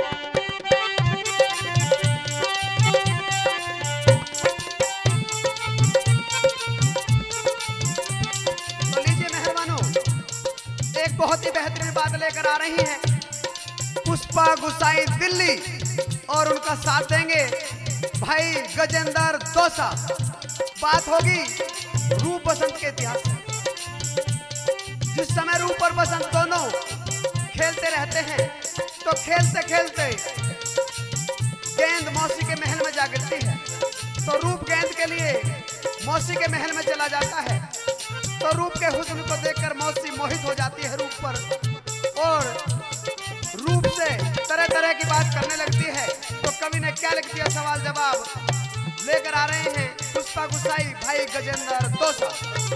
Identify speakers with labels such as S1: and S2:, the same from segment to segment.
S1: बहुत ही बेहतरीन बात लेकर आ रही हैं पुष्पा गुसाई दिल्ली और उनका साथ देंगे भाई गजेंद्र दोसा। बात होगी रूप बसंत के इतिहास से। जिस समय रूप और बसंत दोनों खेलते रहते हैं तो खेलते खेलते गेंद मौसी के महल में जा गिरती है, तो रूप गेंद के लिए मौसी के महल में चला जाता है। तो रूप के हुस्न को देखकर मौसी मोहित हो जाती है रूप पर और रूप से तरह तरह की बात करने लगती है। तो कवि ने क्या लिख दिया, सवाल जवाब लेकर आ रहे हैं पुष्पा गुसाई भाई गजेंद्र दोसा।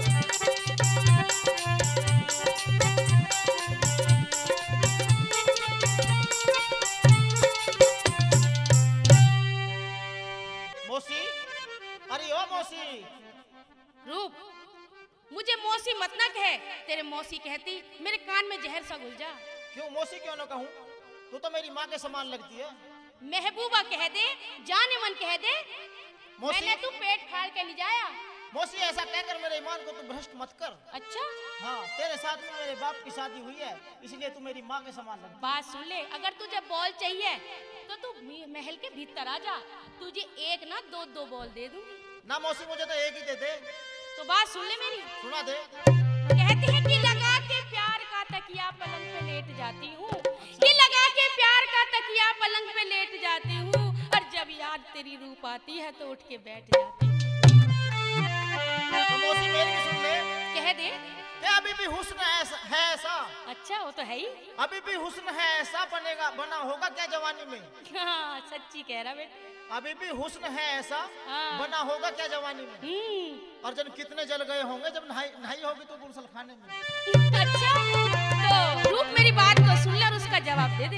S2: मौसी, अरे ओ मौसी।
S3: रूप, मुझे मौसी मत ना कहे, तेरे मौसी कहती मेरे कान में जहर सा घुल जा।
S2: क्यों मौसी क्यों ना कहूँ, तू तो मेरी माँ के समान लगती है।
S3: महबूबा कह दे, जाने मन कह दे, मैंने तू पेट फाड़ के नहीं जाया।
S2: मौसी ऐसा कहकर मेरे ईमान को तू भ्रष्ट मत कर।
S3: अच्छा
S2: हाँ, तेरे साथ में मेरे बाप की शादी हुई है, इसलिए तू मेरी माँ के समान लगती है।
S3: बात सुन ले, अगर तुझे बॉल चाहिए तो तू महल के भीतर आ जा, तुझे एक ना दो दो बॉल दे दूंगी।
S2: ना मौसी, मुझे तो एक ही दे दे।
S3: तो बात सुन ले मेरी,
S2: सुना दे।
S3: कहती है कि लगा के प्यार का तकिया पलंग पे लेट जाती हूँ, कि लगा के प्यार का तकिया पलंग पे लेट जाती हूँ, और जब याद तेरी रूप आती है तो उठ के बैठ जाती हूँ।
S2: तो मौसी मेरी भी सुन ले।
S3: कह दे।
S2: अभी भी हुस्न है ऐसा।
S3: अच्छा, वो तो है ही।
S2: अभी भी हुस्न है ऐसा बना होगा क्या जवानी में।
S3: हाँ, सच्ची कह रहा बेटा।
S2: अभी भी हुस्न है ऐसा
S3: हाँ।
S2: बना होगा क्या जवानी में। और जन कितने जल गए होंगे जब नहाई होगी तो गुलशन खाने में।
S3: अच्छा, तो रूप मेरी बात को सुन ले और उसका जवाब दे दे।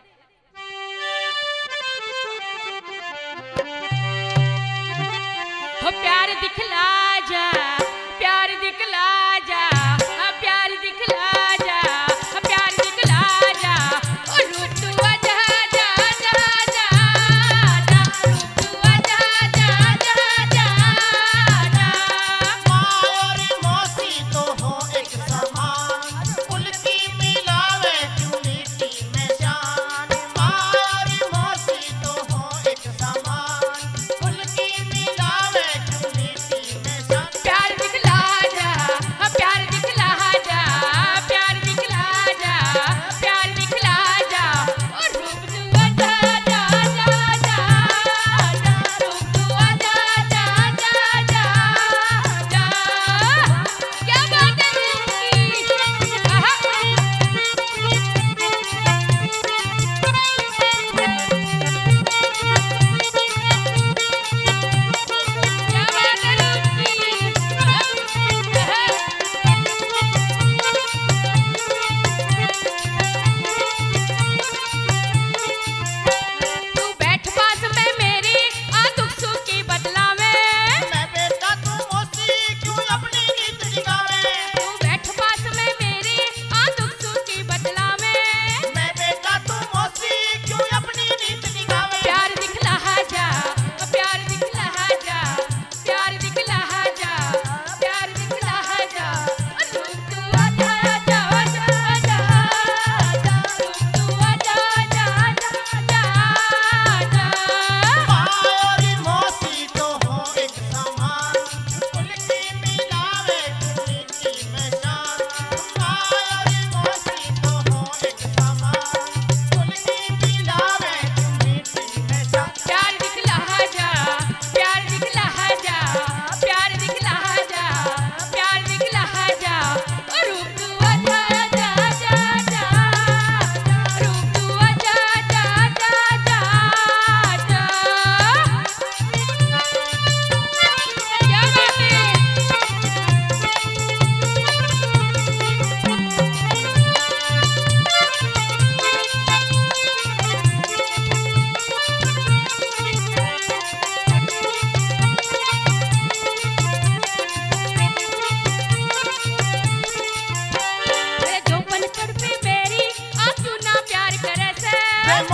S3: हो प्यार दिखला जा, प्यार दिखला जा, प्यार दिखला जा, प्यार दिखला जा, और रूप तू आजा जा जा जा जा, रूप तू आजा जा जा जा जा।
S2: माँ और मौसी तो हो एक समान, उनकी मिलावे क्यों मिट्टी में जान। माँ और मौसी तो हो एक समान, उनकी मिलावे क्यों मिट्टी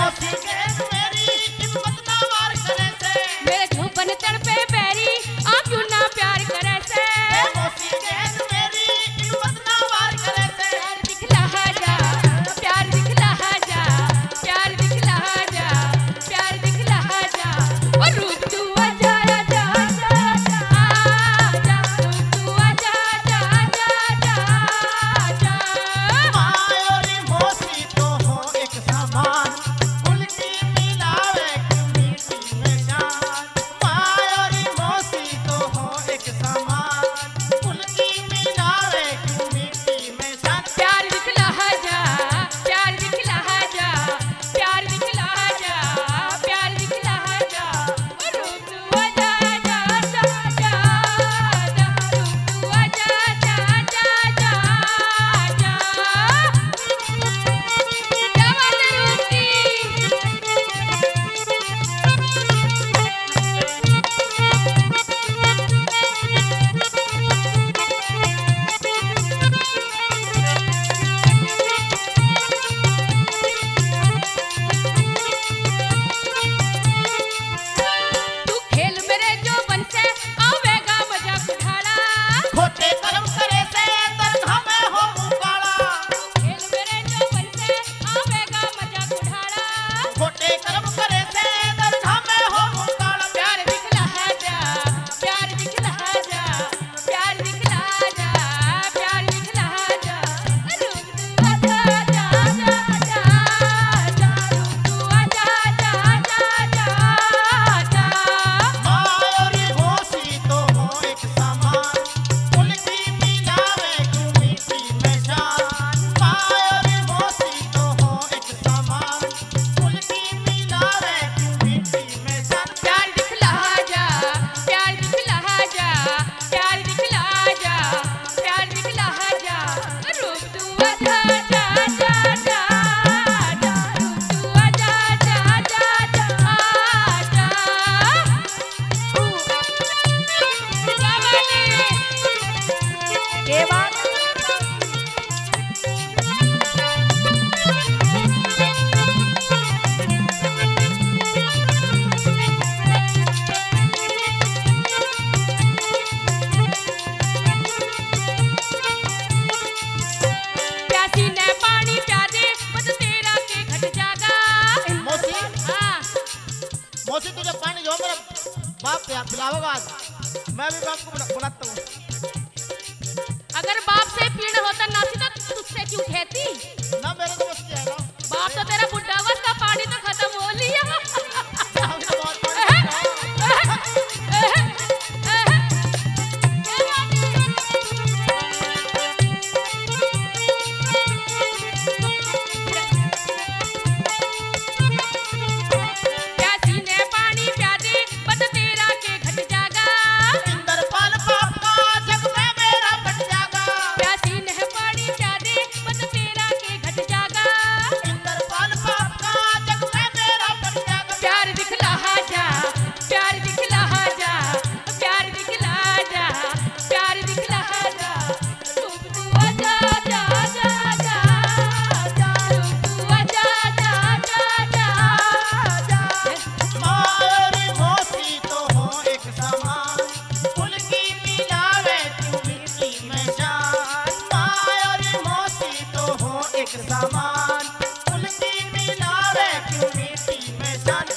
S2: मौसी गेंद मेरी किस्मत ना वार करे से
S3: मेरे झोंपन तड़पे बैरी आप क्यों ना प्यार करे से
S2: मौसी गेंद मेरी किस्मत ना वार करे से
S3: प्यार दिखला जा प्यार दिखला जा प्यार दिखला जा प्यार दिखला जा और रूप तू आजा आजा आजा आजा रूप तू आजा आजा आजा आजा
S2: मायोरी मौसी तो हो एक समान उल्टी मिलावे क्यों मीठी में जान मायोरी मौसी तो हो एक समान उल्टी मिलावे क्यों मीठी में जान
S3: प्यार दिखला जा प्यार दिखला जा प्यार दिखला जा प्यार दिखला जा और रूप तू आजा आजा आजा आजा रूप तू आजा आजा आजा आजा जवान रूपी तू खेल मेरे जोबन से आवेगा मजाक उठाना
S2: खोटे कर्म करे से दर्द हमें हो मुकाला
S3: खेल मेरे जोबन से आवेगा मजाक उठाना
S2: खोटे कर्म करे से दर्द हमें हो मुकाला
S3: प्यार दिखला जा प्यार दिखला जा प्यार दिखला जा प्यार दिखला जा रूप तू आजा आजा आजा आजा रूप तू आजा आजा आजा आजा
S2: मायोरी मौसी तो हो एक समान उल्टी मिलावे क्यों मीठी में जान मायोरी मौसी तो हो एक समान उल्टी मिलावे क्यों मीठी में जान
S3: प्यार दिखला जा प्यार दिखला जा प्यार दिखला जा प्यार दिखला जा रूप तू आजा आजा आजा आजा रूप तू आजा आजा आजा आजा के बात प्यासी ने पानी प्या दे मत तेरा के घट जागा
S2: मौसी
S3: हाँ
S2: मौसी तुझे पानी जो मेरा बाप पिलावेगा आज मैं भी बाप को बुलाता हूँ
S3: अगर बाप से पीड़ होता नासी तो तुझसे क्यों कहती
S2: ना मेरे को बस है ना
S3: बाप तो तेरा बुढ़ा हुआ उसका पानी तो खत्म हो लिया
S2: हमने बहुत पानी
S3: प्यासी ने पानी प्या दे बत तेरा के घट जागा
S2: इंद्रपाल बाप का जग में मेरा बट जागा
S3: प्यासी ने पानी प्या दे बत तेरा के घट जागा
S2: इंद्रपाल बाप का जग में मेरा बट जागा
S3: प्यार दिखला जा प्यार दिखला जा प्यार दिखला जा प्यार दिखला जा रूप तू आजा आजा आजा आजा आजा रूप तू आजा आजा आजा आजा
S2: मायोरी मौसी तो हो एक समान उनकी मिलावे क्यों मिट्टी में जान मायोरी मौसी तो हो एक समान उनकी मिलावे क्यों मिट्टी में जान